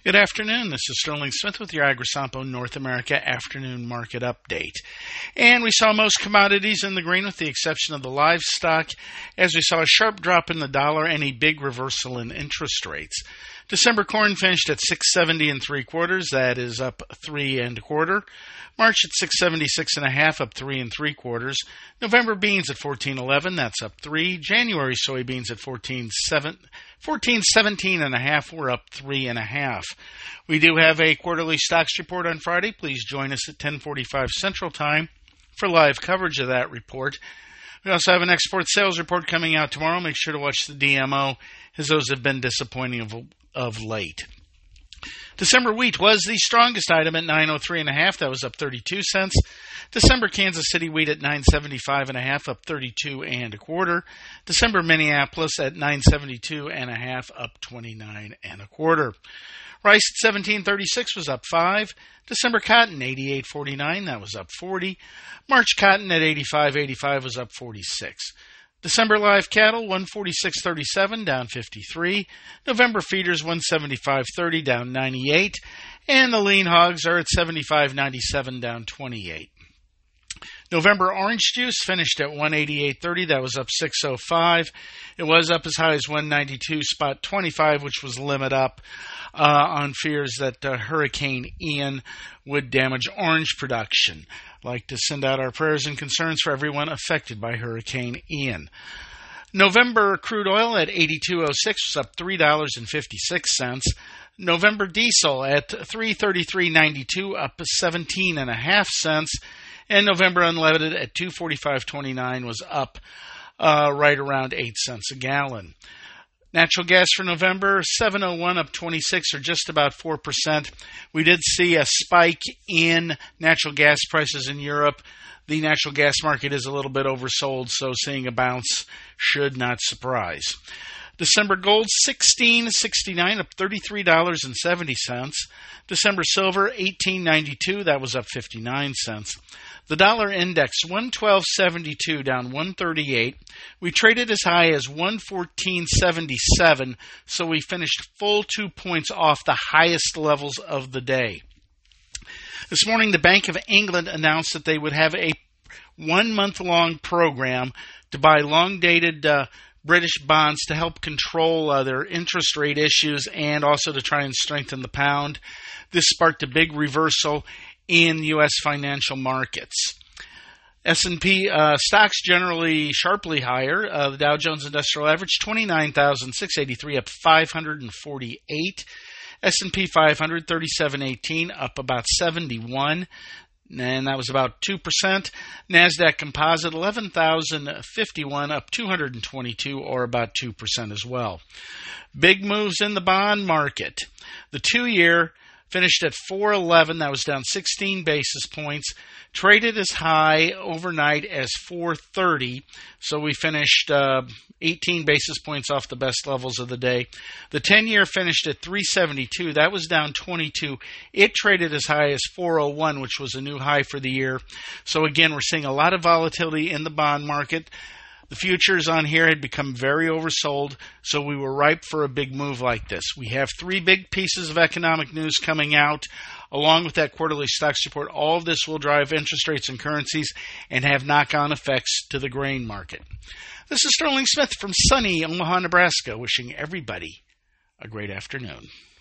Good afternoon. This is Sterling Smith with your Agrisampo North America afternoon market update. And we saw most commodities in the green with the exception of the livestock, as we saw a sharp drop in the dollar and a big reversal in interest rates. December corn finished at 670 3/4. That is up 3 1/4. March at 676 1/2, up 3 3/4. November beans at 14.11. That's up 3. January soybeans at 14.17 1/2. We're up 3 1/2. We do have a quarterly stocks report on Friday. Please join us at 10:45 Central Time for live coverage of that report. We also have an export sales report coming out tomorrow. Make sure to watch the DMO, as those have been disappointing of late. December wheat was the strongest item at 903 1/2. That was up 32 cents. December Kansas City wheat at 975 1/2, up 32 1/4. December Minneapolis at 972 1/2, up 29 1/4. Rice at 1736 was up 5. December cotton 88.49, that was up 40. March cotton at 85.85 was up 46. December live cattle 146.37, down 53. November feeders 175.30, down 98. And the lean hogs are at 75.97, down 28. November orange juice finished at 188.30. That was up 6.05. It was up as high as 192.25, which was limit up on fears that Hurricane Ian would damage orange production. I'd like to send out our prayers and concerns for everyone affected by Hurricane Ian. November crude oil at 82.06 was up $3.56. November diesel at 333.92, up 17 1/2 cents. And November unleaded at 245.29 was up right around 8 cents a gallon. Natural gas for November, 701, up 26, or just about 4%. We did see a spike in natural gas prices in Europe. The natural gas market is a little bit oversold, so seeing a bounce should not surprise. December gold, 16.69, up $33.70. December silver, 18.92, that was up 59 cents. The dollar index, 112.72, down 138. We traded as high as 114.77, so we finished full 2 points off the highest levels of the day. This morning, the Bank of England announced that they would have a 1 month-long program to buy long-dated British bonds to help control their interest rate issues and also to try and strengthen the pound. This sparked a big reversal in U.S. financial markets. S&P stocks generally sharply higher. The Dow Jones Industrial Average, 29,683, up 548. S&P 500, 3718, up about 71. And that was about 2%. NASDAQ Composite, 11,051, up 222, or about 2% as well. Big moves in the bond market. The 2-year finished at 4.11. That was down 16 basis points. Traded as high overnight as 4.30. So we finished 18 basis points off the best levels of the day. The 10-year finished at 3.72. That was down 22. It traded as high as 4.01, which was a new high for the year. So again, we're seeing a lot of volatility in the bond market. The futures on here had become very oversold, so we were ripe for a big move like this. We have 3 big pieces of economic news coming out, along with that quarterly stocks report. All of this will drive interest rates and currencies and have knock-on effects to the grain market. This is Sterling Smith from sunny Omaha, Nebraska, wishing everybody a great afternoon.